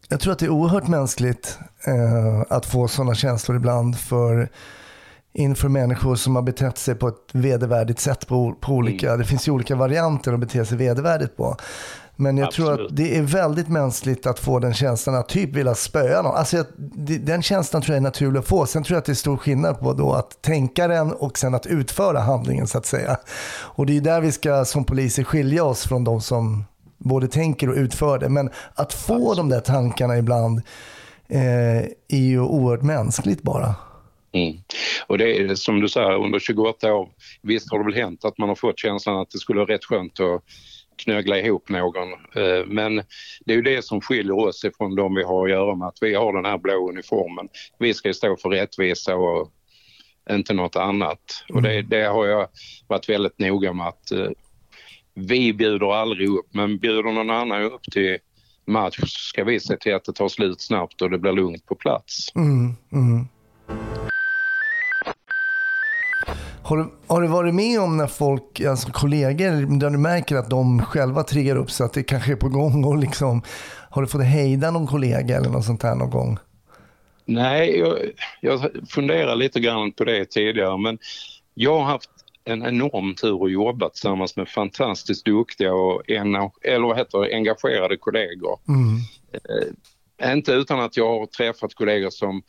Jag tror att det är oerhört mänskligt eh, att få sådana känslor ibland för inför människor som har betett sig på ett vedervärdigt sätt på, på olika, mm. det finns ju olika varianter att bete sig vedervärdigt på. Men jag Absolut. tror att det är väldigt mänskligt att få den känslan att typ vilja spöa någon. Alltså jag, det, den känslan tror jag är naturlig att få. Sen tror jag att det är stor skillnad på då att tänka den och sen att utföra handlingen så att säga. Och det är där vi ska som poliser skilja oss från de som både tänker och utför det. Men att få Absolut. de där tankarna ibland eh, är ju oerhört mänskligt bara. Mm. Och det är som du säger, under tjugoåtta år, visst har det väl hänt att man har fått känslan att det skulle vara rätt skönt att knögla ihop någon. Men det är ju det som skiljer oss ifrån de vi har att göra med, att vi har den här blå uniformen. Vi ska stå för rättvisa och inte något annat. Mm. Och det, det har jag varit väldigt noga med, att vi bjuder aldrig upp, men bjuder någon annan upp till match ska vi se till att det tar slut snabbt och det blir lugnt på plats. Mm, mm. Har du, har du varit med om när folk, alltså kollegor, där du märker att de själva triggar upp så att det kanske är på gång och liksom, har du fått hejda någon kollega eller något sånt här någon gång? Nej, jag, jag funderar lite grann på det tidigare, men jag har haft en enorm tur att jobba tillsammans med fantastiskt duktiga och en, eller vad heter det, engagerade kollegor. Mm. Eh, inte utan att jag har träffat kollegor som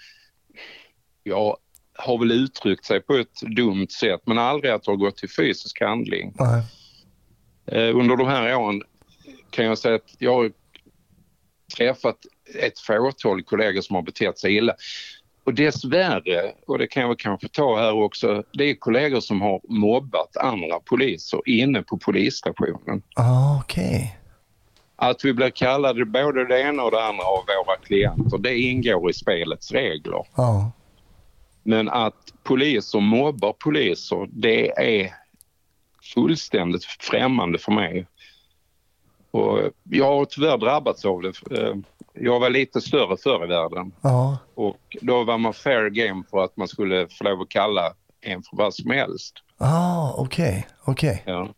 jag har väl uttryckt sig på ett dumt sätt, men aldrig att det har gått till fysisk handling. Nej. Eh, under de här åren kan jag säga att jag har träffat ett fåtal kollegor som har betett sig illa. Och dessvärre, och det kan jag väl kanske ta här också, det är kollegor som har mobbat andra poliser inne på polisstationen. Ah, okej. Okay. Att vi blir kallade både det ena och det andra av våra klienter, det ingår i spelets regler. Ja. Ah. Men att poliser mobbar poliser, det är fullständigt främmande för mig. Och jag har tyvärr drabbats av det. Jag var lite större förr i världen. Ja. Och då var man fair game för att man skulle få lov att kalla en för vad som helst. Ah, okej. Okay. Okay. Ja.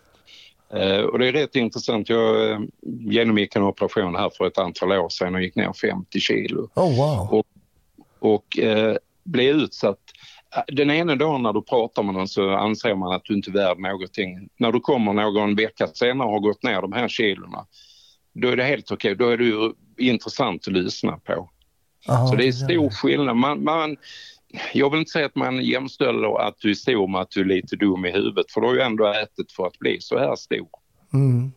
Och det är rätt intressant. Jag genomgick en operation här för ett antal år sedan och gick ner femtio kilo. Oh, wow. Och, och eh, blev utsatt. Den ena dagen när du pratar med någon så anser man att du inte är värd någonting. När du kommer någon vecka senare och har gått ner de här kilorna, då är det helt okej. Då är det ju intressant att lyssna på. Aha, så det är stor skillnad. Man, man, jag vill inte säga att man jämställer att du är stor med att du är lite dum i huvudet. För då har ju ändå ätit för att bli så här stor. Mm.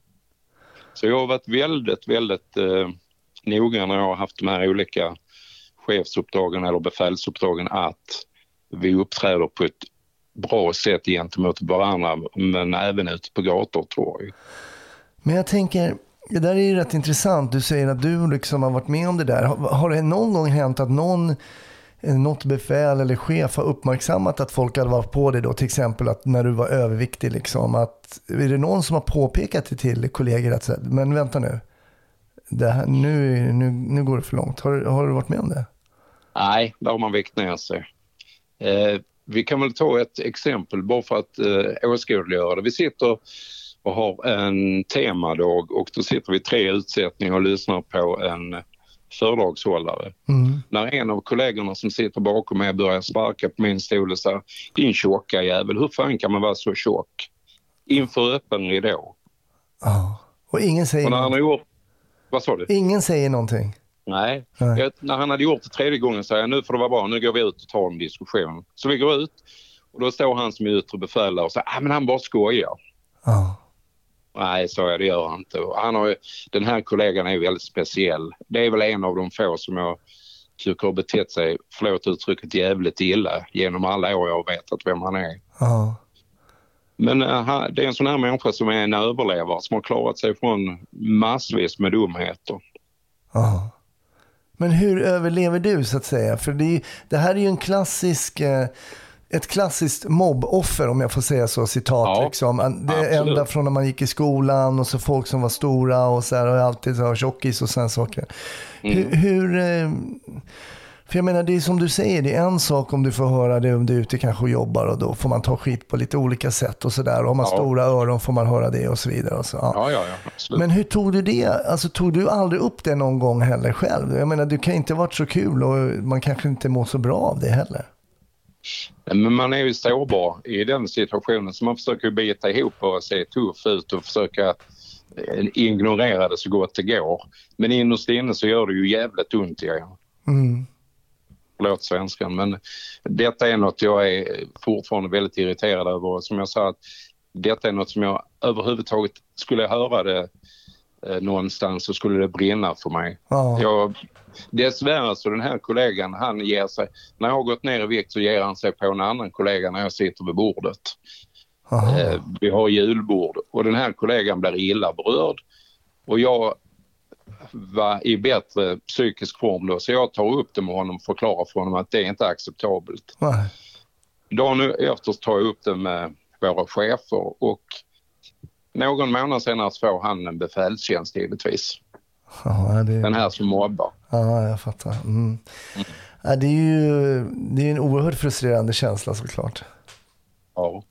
Så jag har varit väldigt, väldigt eh, noga när jag har haft de här olika chefsuppdragen eller befälsuppdragen att vi uppträder på ett bra sätt gentemot varandra, men även ute på gator och torg. Men jag tänker, det där är ju rätt intressant. Du säger att du liksom har varit med om det där. Har, har det någon gång hänt att någon, något befäl eller chef har uppmärksammat att folk hade varit på det då? Till exempel att när du var överviktig, liksom, att, är det någon som har påpekat det till kollegor att men vänta nu, det här, nu, nu, nu går det för långt. Har, har du varit med om det? Nej, där har man väckt ner sig. Eh, vi kan väl ta ett exempel bara för att eh, åskådliggöra det. Vi sitter och har en temadag och då sitter vi tre utsättningar och lyssnar på en föredragshållare. Mm. När en av kollegorna som sitter bakom mig börjar sparka på min stol och säger, din tjocka jävel, hur fan kan man vara så tjock? Inför öppen ridå. Ja, och ingen säger och när någonting. Han har gjort, vad sa du? Ingen säger någonting. Nej, Nej. Jag, när han hade gjort det tredje gången sa jag, nu får det vara bra, nu går vi ut och tar en diskussion. Så vi går ut och då står han som är yttre befälare och säger, ah, men han bara skojar. Ja. Nej, så jag, det gör han inte. Han har, den här kollegan är väldigt speciell. Det är väl en av de få som jag tycker har betett sig, förlåt uttrycket, jävligt illa genom alla år jag har vetat vem han är. Ja. Men uh, det är en sån här människa som är en överlevare som har klarat sig från massvis med dumheter. Ja. Men hur överlever du så att säga? För det, det här är ju en klassisk, eh, ett klassiskt mobboffer om jag får säga så, citat. Ja, liksom. Det är ända från när man gick i skolan och så folk som var stora och så här, och alltid så här, tjockis och sådana saker. Mm. Hur, hur eh, För jag menar, det är som du säger, det är en sak om du får höra det om du är ute kanske och jobbar, och då får man ta skit på lite olika sätt och sådär. Har man ja. stora öron får man höra det och så vidare. Och så, ja. Ja, ja, ja, absolut. Men hur tog du det? Alltså tog du aldrig upp det någon gång heller själv? Jag menar, du kan inte ha varit så kul och man kanske inte mår så bra av det heller. Men man är ju sårbar i den situationen, så man försöker bita ihop och se tuff ut och försöka ignorera det så gott det går. Men innerst inne så gör det ju jävligt ont i er. Mm. Förlåt svenskan, men detta är något jag är fortfarande väldigt irriterad över. Som jag sa, att detta är något som jag överhuvudtaget skulle höra det eh, någonstans, så skulle det brinna för mig. Ja. Jag, dessvärre så den här kollegan, han ger sig, när jag har gått ner i vikt så ger han sig på en annan kollega när jag sitter vid bordet. Eh, vi har julbord och den här kollegan blir illa berörd och jag var i bättre psykisk form då, så jag tar upp det med honom och förklarar för honom att det är inte acceptabelt. Nej. Dagen efter tar jag upp det med våra chefer och någon månad senare får han en befälstjänst givetvis. Ja, det... Den här som mobbar. Ja, jag fattar. Mm. Mm. Ja, det är ju det är en oerhört frustrerande känsla såklart. Ja.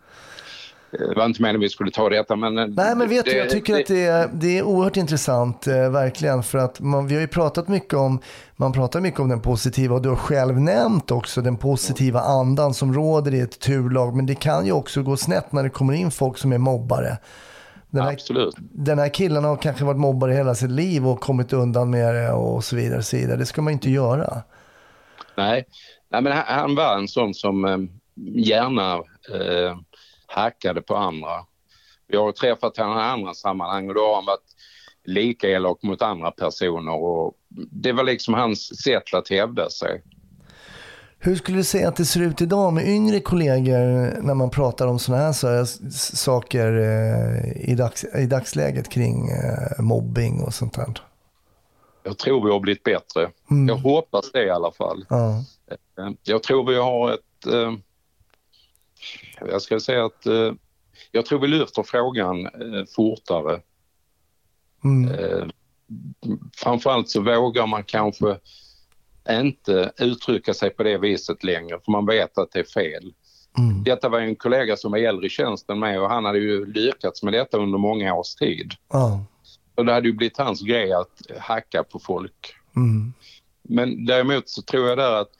Det var inte meningen vi skulle ta detta, men... Nej, men vet det, du, jag tycker det, att det är, det är oerhört intressant, eh, verkligen, för att man, vi har ju pratat mycket om, man pratar mycket om den positiva, och du har själv nämnt också den positiva andan som råder i ett turlag, men det kan ju också gå snett när det kommer in folk som är mobbare. Den här, absolut. Den här killen har kanske varit mobbare hela sitt liv och kommit undan med det och så vidare, så vidare. Det ska man inte göra. Nej, Nej men han, han var en sån som eh, gärna... Eh, hackade på andra. Jag har träffat honom i andra sammanhang och då har han varit lika elak mot andra personer och det var liksom hans sätt att hävda sig. Hur skulle du säga att det ser ut idag med yngre kollegor när man pratar om såna här så, saker eh, i, dags, i dagsläget kring eh, mobbing och sånt där? Jag tror vi har blivit bättre. Mm. Jag hoppas det i alla fall. Ja. Jag tror vi har ett... Eh, Jag ska säga att eh, jag tror vi lyfter frågan eh, fortare. Mm. Eh, framförallt så vågar man kanske inte uttrycka sig på det viset längre, för man vet att det är fel. Mm. Detta var en kollega som var äldre i tjänsten med och han hade ju lyckats med detta under många års tid. Oh. Och det hade ju blivit hans grej att hacka på folk. Mm. Men däremot så tror jag där att,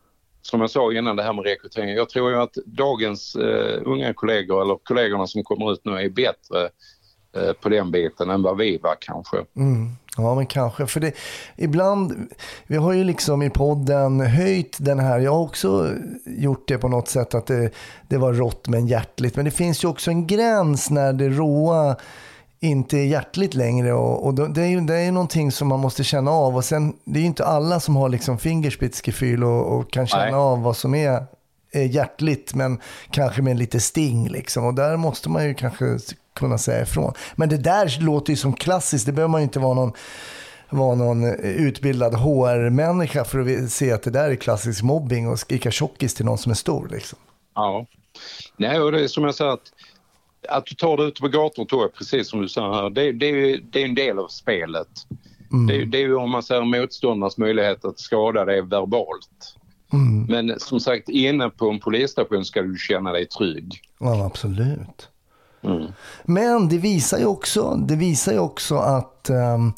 som jag sa innan det här med rekrytering, jag tror ju att dagens eh, unga kollegor eller kollegorna som kommer ut nu är bättre eh, på den biten än vad vi var kanske. Mm. Ja, men kanske. För det, ibland, vi har ju liksom i podden höjt den här, jag har också gjort det på något sätt att det, det var rått men hjärtligt. Men det finns ju också en gräns när det råa inte är hjärtligt längre och, och det är ju det är någonting som man måste känna av och sen det är ju inte alla som har liksom fingerspitzgefühl och, och kan känna Nej. av vad som är, är hjärtligt men kanske med lite sting liksom och där måste man ju kanske kunna säga ifrån. Men det där låter ju som klassiskt, det behöver man ju inte vara någon vara någon utbildad H R-människa för att se att det där är klassisk mobbing och skrika tjockis till någon som är stor liksom. Ja, Nej, och det är som jag sa att Att du tar det ut på gator och torg, precis som du sa här, det, det, är, det är en del av spelet. Mm. Det, det är ju om man ser motståndarnas möjlighet att skada dig verbalt. Mm. Men som sagt, inne på en polisstation ska du känna dig trygg. Ja, absolut. Mm. Men det visar ju också, det visar ju också att... Um,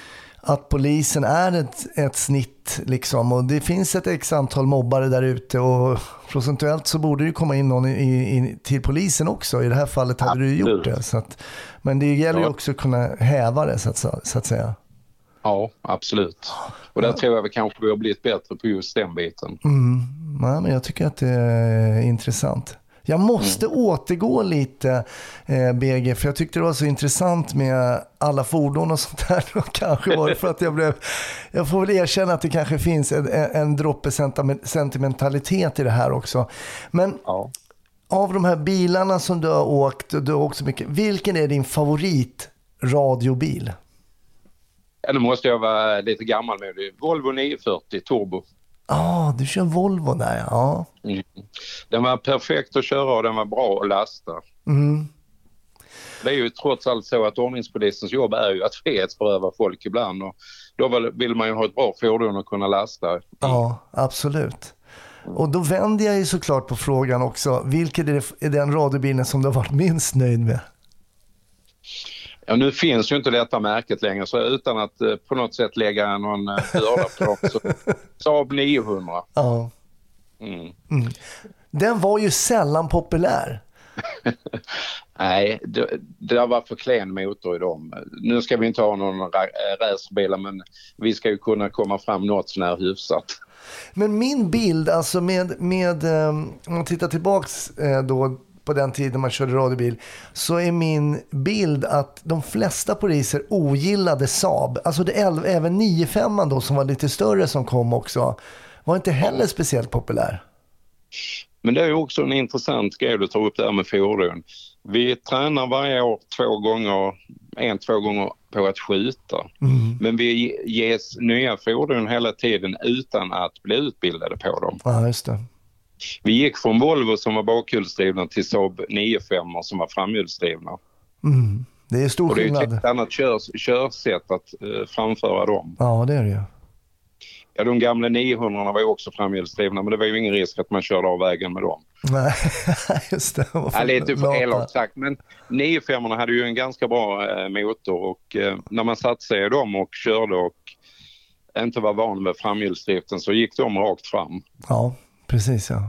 att polisen är ett, ett snitt liksom och det finns ett x antal mobbare där ute och procentuellt så borde det komma in någon i, i, till polisen också. I det här fallet hade Absolut. du gjort det. Så att, men det gäller ju ja. också att kunna häva det så att, så att säga. Ja, absolut. Och där ja. tror jag vi kanske vi har blivit bättre på just den biten. Mm. Ja, men jag tycker att det är intressant. Jag måste mm. återgå lite eh, B G för jag tyckte det var så intressant med alla fordon och sånt där. Kanske var det för att jag blev jag får väl erkänna att det kanske finns en, en droppe sentimentalitet i det här också. Men ja. av de här bilarna som du har åkt och du har åkt så mycket, vilken är din favorit radiobil? Ja, nu måste jag vara lite gammal med det. Volvo nio fyrtio Turbo. Ja, ah, du kör Volvo där, ja. Mm. Den var perfekt att köra och den var bra att lasta. Mm. Det är ju trots allt så att ordningspolisens jobb är ju att frihetsberöva folk ibland. Och då vill man ju ha ett bra fordon att kunna lasta. Ja, absolut. Och då vänder jag ju såklart på frågan också. Vilken är den radiobilen som du har varit minst nöjd med? Ja, nu finns ju inte detta märket längre, så utan att eh, på något sätt lägga någon eh, börda på dem, så Saab niohundra. Ja. Mm. Mm. Den var ju sällan populär. Nej, det, det var för klen motor i dem. Nu ska vi inte ha någon racerbilar, men vi ska ju kunna komma fram något sån här hyfsat. Men min bild, alltså med, med om man tittar tillbaks då på den tiden man körde radiobil, så är min bild att de flesta poliser ogillade Saab. Alltså det är även nio fem då som var lite större som kom också, var inte heller speciellt populär. Men det är ju också en intressant grej du tar upp där med fordon. Vi tränar varje år två gånger, en, två gånger på att skjuta. Mm. Men vi ges nya fordon hela tiden utan att bli utbildade på dem. Ja, just det. Vi gick från Volvo som var bakhjulsdrivna till Saab nio fem som var framhjulsdrivna. Mm. Det är stor skillnad. Och det är ett annat kör, körsätt att uh, framföra dem. Ja, det är det ju. Ja, de gamla niohundra var ju också framhjulsdrivna, men det var ju ingen risk att man körde av vägen med dem. Nej, just det. Ja, lite för elakt sagt, men nio fem hade ju en ganska bra eh, motor, och eh, när man satt sig i dem och körde och inte var van med framhjulsdriften så gick de rakt fram. Ja, precis, ja.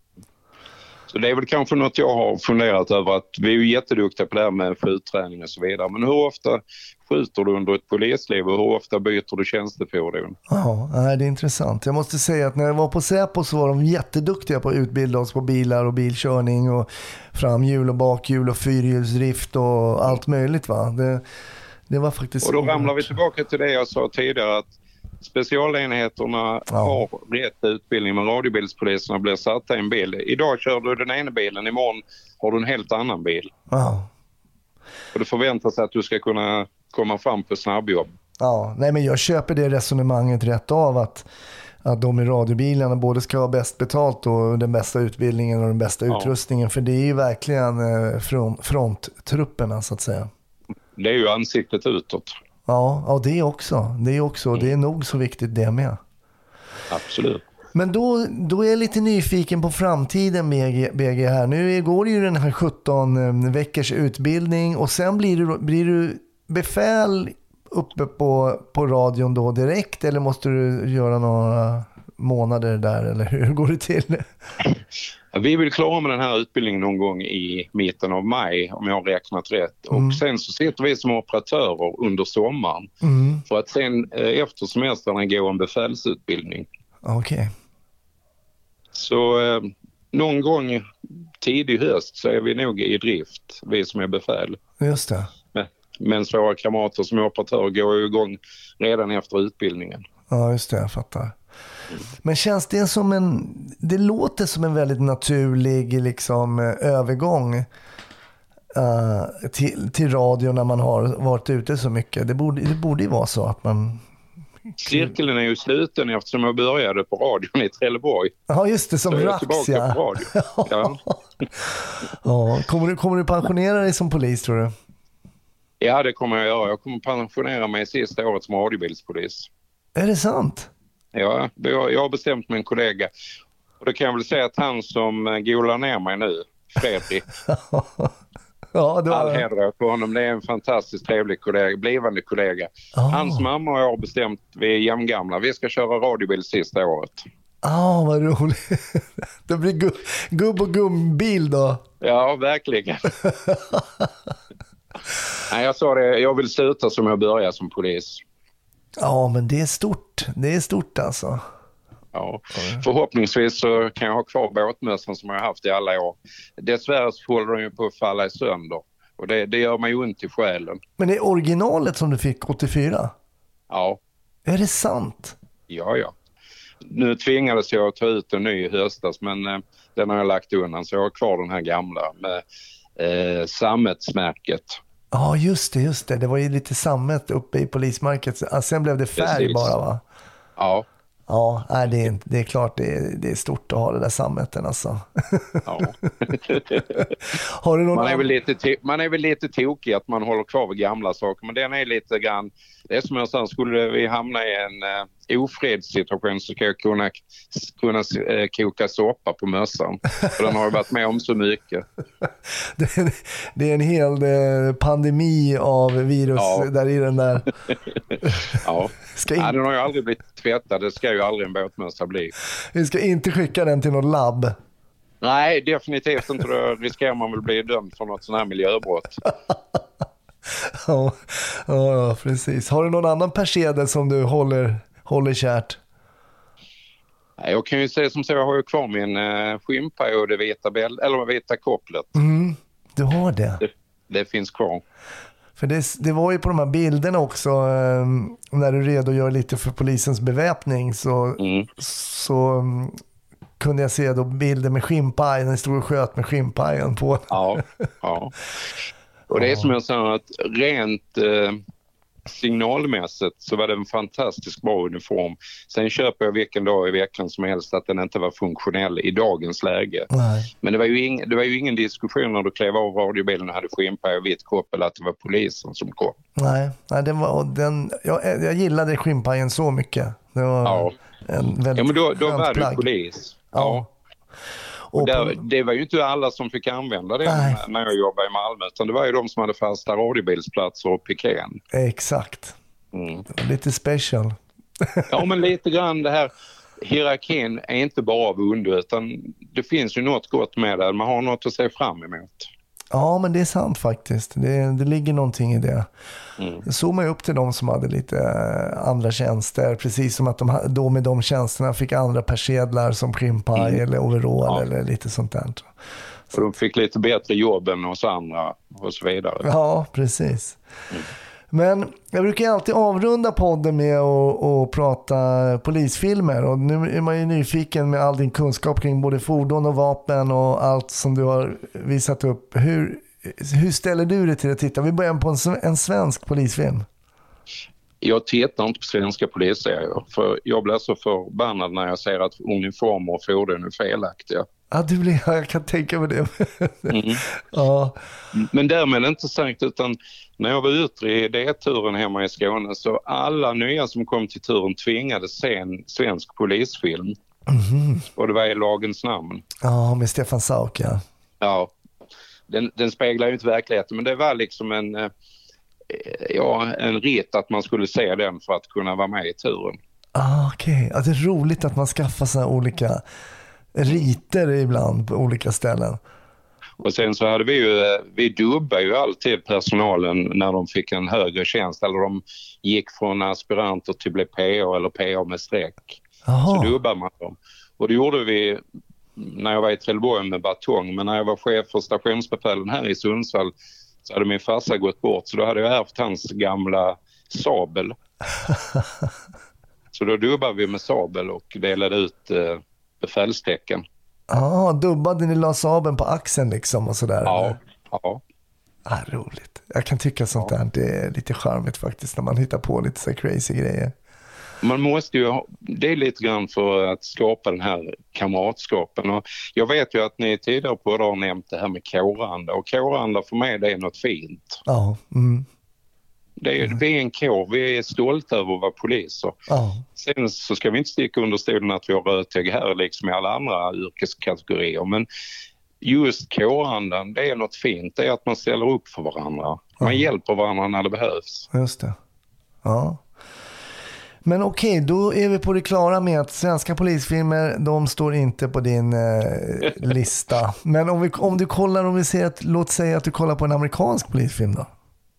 Så det är väl kanske något jag har funderat över, att vi är ju jätteduktiga på det här med skjutträning och så vidare. Men hur ofta skjuter du under ett polisliv och hur ofta byter du tjänstefordon? Ja, det är intressant. Jag måste säga att när jag var på Säpo så var de jätteduktiga på att utbilda oss på bilar och bilkörning och framhjul och bakhjul och fyrhjulsdrift och allt möjligt, va? Det, det var faktiskt... Och då ramlar vi tillbaka till det jag sa tidigare, att specialenheterna ja. har rätt utbildning, men radiobilspoliserna blir satta i en bil. Idag kör du den ena bilen, imorgon har du en helt annan bil. Ja. Och det förväntas att du ska kunna komma fram på snabbjobb. Ja, nej, men jag köper det resonemanget rätt av att, att de i radiobilarna både ska ha bäst betalt och den bästa utbildningen och den bästa ja. utrustningen, för det är ju verkligen front, fronttrupperna så att säga. Det är ju ansiktet utåt. Ja, ja det är också. Det är också. Mm. Det är nog så viktigt det med. Absolut. Men då, då är jag lite nyfiken på framtiden B G här. Nu går det ju den här sjutton veckors utbildning och sen blir du, blir du befäl uppe på, på radion då direkt, eller måste du göra några månader där, eller hur går det till? Vi vill klara med den här utbildningen någon gång i mitten av maj, om jag har räknat rätt. Mm. Och sen så sitter vi som operatörer under sommaren. Mm. För att sen efter semestrarna gå en befälsutbildning. Okej. Okay. Så eh, någon gång tidig höst så är vi nog i drift, vi som är befäl. Just det. Men, men våra kamrater som är operatörer går ju igång redan efter utbildningen. Ja, just det, jag fattar. Men känns det som en, det låter som en väldigt naturlig liksom övergång uh, till, till radio när man har varit ute så mycket. Det borde, det borde ju vara så att man... Cirkeln är ju sluten eftersom jag började på radion i Trelleborg. Ja, just det, som raps, ja. ja. ja. Kommer du, kommer du pensionera dig som polis, tror du? Ja, det kommer jag göra. Jag kommer pensionera mig sista året som radiobilspolis. Är det sant? Ja, jag har bestämt med en kollega. Och det kan jag väl säga att han som golar ner mig nu, Fredrik. ja, det var... All hedra på honom. Det är en fantastiskt trevlig kollega, blivande kollega. Oh. Hans mamma och jag har bestämt, vi är jämngamla. Vi ska köra radiobil sista året. Ja, oh, vad roligt. Det blir gu- gubb- och gumbil då. Ja, verkligen. Nej, jag sa det, jag vill sluta som jag började som polis. Ja, men det är stort. Det är stort alltså. Ja, förhoppningsvis så kan jag ha kvar båtmössan som jag har haft i alla år. Dessvärre så håller de ju på att falla i sönder. Och det, det gör mig ont i själen. Men det är originalet som du fick åttiofyra? Ja. Är det sant? Ja, ja. Nu tvingades jag att ta ut en ny i höstas, men eh, den har jag lagt undan. Så jag har kvar den här gamla med eh, sammetsmärket. Ja, just det, just det. Det var ju lite sammet uppe i polismärket. Sen blev det färg. Precis. Bara, va? Ja. Ja, nej, det, är inte, det är klart det är, det är stort att ha det där samheten alltså. Ja. Har du någon man, är annan... väl lite to- man är väl lite tokig att man håller kvar vid gamla saker, men den är lite grann, det är som jag sa, skulle vi hamna i en uh, ofredssituation så ska jag kunna, kunna uh, koka soppa på mössan. För den har ju varit med om så mycket. det, är, det är en hel uh, pandemi av virus ja. där i den där. ja. Ska in... ja, den har ju aldrig blivit tvättad, det ska ju aldrig en båtmössa bli. Vi ska inte skicka den till någon labb. Nej, definitivt inte. Då riskerar man väl bli dömd för något sån här miljöbrott. ja, ja, precis. Har du någon annan persedel som du håller, håller kärt? Jag kan ju säga som så, jag har ju kvar min uh, skimpa och det vita, bäl- eller vita kopplet. Mm, du har det. det. Det finns kvar. För det, det var ju på de här bilderna också, eh, när du redogör lite för polisens beväpning så, mm. så um, kunde jag se då bilder med skimpaj, den stod och sköt med skimpajen på. Ja, ja. Och det är som jag sa, att rent eh, signalmässigt så var det en fantastiskt bra uniform. Sen köper jag vilken dag i veckan som helst att den inte var funktionell i dagens läge. Nej. Men det var, ju ing, det var ju ingen diskussion när du klev av radiobilen och hade skimpaj och vitt koppel att det var polisen som kom. Nej, nej den var, den, jag, jag gillade skimpajen så mycket. Det var ja. en väldigt ja, men då, då var plagg. du polis. Ja. ja. Och där, det var ju inte alla som fick använda det Nej. när jag jobbade i Malmö, utan det var ju de som hade fasta radiobilsplatser och pikén. Exakt. Mm. Lite special. Ja, men lite grann det här, hierarkin är inte bara av ondo, utan det finns ju något gott med det. Man har något att se fram emot. Ja, men det är sant faktiskt. Det, det ligger någonting i det. Mm. Jag såg mig upp till de som hade lite andra tjänster. Precis som att de då med de tjänsterna fick andra persedlar som skimpaj mm. eller overall ja. eller lite sånt där. Så de fick lite bättre jobb än hos andra och så vidare. Ja, precis. Mm. Men jag brukar alltid avrunda podden med att, att prata polisfilmer. Och nu är man ju nyfiken med all din kunskap kring både fordon och vapen och allt som du har visat upp. Hur, hur ställer du dig till att titta? Vi börjar på en, en svensk polisfilm. Jag tittar inte på svenska polisserier. För jag blir så förbannad när jag ser att uniformer och fordon är felaktiga. Ja, du blir, jag kan tänka mig det. Mm. Ja. Men därmed inte sagt, utan när jag var ute i D-turen hemma i Skåne så alla nya som kom till turen tvingades se en svensk polisfilm. Mm. Och det var i lagens namn. Ja, med Stefan Sauk, ja. Ja, den, den speglar ju inte verkligheten, men det var liksom en, eh, ja, en rit att man skulle se den för att kunna vara med i turen. Ah, okej. Okay. Ja, det är roligt att man skaffar såna olika riter ibland på olika ställen. Och sen så hade vi ju, vi dubbade ju alltid personalen när de fick en högre tjänst, eller de gick från aspiranter till bli P A eller P A med streck. Aha. Så dubbade man dem. Och det gjorde vi när jag var i Trelleborg med batong, men när jag var chef för stationsbefälen här i Sundsvall så hade min farsa gått bort, så då hade jag ärvt hans gamla sabel. Så då dubbade vi med sabel och delade ut eh, befälstecken. Ja, ah, dubbade ni la sabeln på axeln liksom och sådär? Ja, eller? ja. Ah, roligt. Jag kan tycka sånt ja. där, det är lite charmigt faktiskt när man hittar på lite så crazy grejer. Man måste ju ha, det är lite grann för att skapa den här kamratskapen. Och jag vet ju att ni tidigare på det har nämnt det här med kåranda. Och kåranda för mig, det är något fint. Ja. Mm. Det är, mm. Vi är en kår, vi är stolta över att vara poliser. Ja. Sen så ska vi inte sticka under stolen att vi har rötägg här liksom i alla andra yrkeskategorier. Men just kårandan, det är något fint. Det är att man ställer upp för varandra. Man ja. hjälper varandra när det behövs. Just det. Ja. Men okej, okay, då är vi på det klara med att svenska polisfilmer, de står inte på din eh, lista. Men om, vi, om du kollar, om vi ser att, låt säga att du kollar på en amerikansk polisfilm då?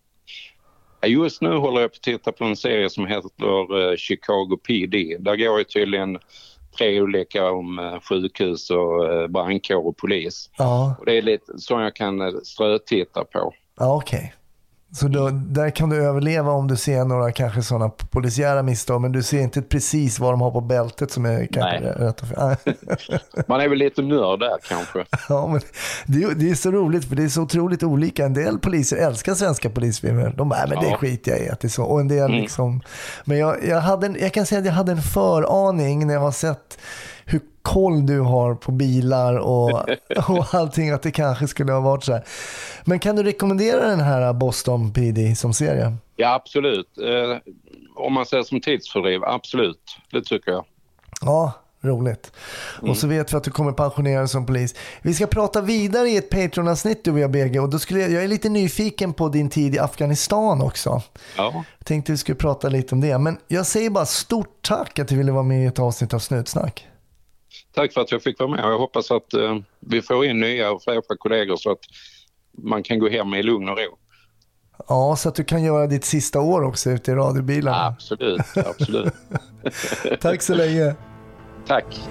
Just nu håller jag på att titta på en serie som heter uh, Chicago P D. Där går ju tydligen tre olika om uh, sjukhus och uh, brandkår och polis. Ja. Och det är lite så jag kan uh, strötitta på. Ja, okej. Okay. Så då, där kan du överleva om du ser några kanske sådana polisiära misstag, men du ser inte precis vad de har på bältet som är kanske rätt och fel. Man är väl lite nörd där kanske. Ja, men det, det är så roligt för det är så otroligt olika. En del poliser älskar svenska polisfilmer. De bara, men det Ja. skiter jag i att det är så. Och en del Mm. liksom... Men jag, jag, hade en, jag kan säga att jag hade en föraning när jag har sett hur koll du har på bilar och, och allting, att det kanske skulle ha varit så här. Men kan du rekommendera den här Boston P D som serie? Ja, absolut. Eh, om man ser som tidsfördriv, absolut. Det tycker jag. Ja, roligt. Mm. Och så vet vi att du kommer pensionera som polis. Vi ska prata vidare i ett Patreon-avsnitt du och jag, B G. Och då skulle jag, jag är lite nyfiken på din tid i Afghanistan också. Ja. Jag tänkte vi skulle prata lite om det. Men jag säger bara stort tack att du ville vara med i ett avsnitt av Snutsnack. Tack för att jag fick vara med. Jag hoppas att eh, vi får in nya och fler kollegor så att man kan gå hem i lugn och ro. Ja, så att du kan göra ditt sista år också ute i radiobilarna. Absolut, absolut. Tack så länge. Tack.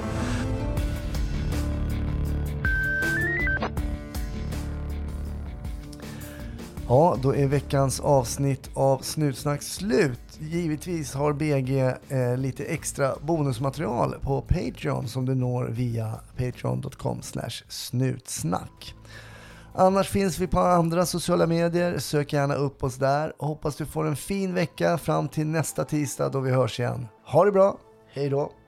Ja, då är veckans avsnitt av Snutsnack slut. Givetvis har B G eh, lite extra bonusmaterial på Patreon som du når via patreon dot com slash snutsnack. Annars finns vi på andra sociala medier. Sök gärna upp oss där. Hoppas du får en fin vecka fram till nästa tisdag då vi hörs igen. Ha det bra. Hej då.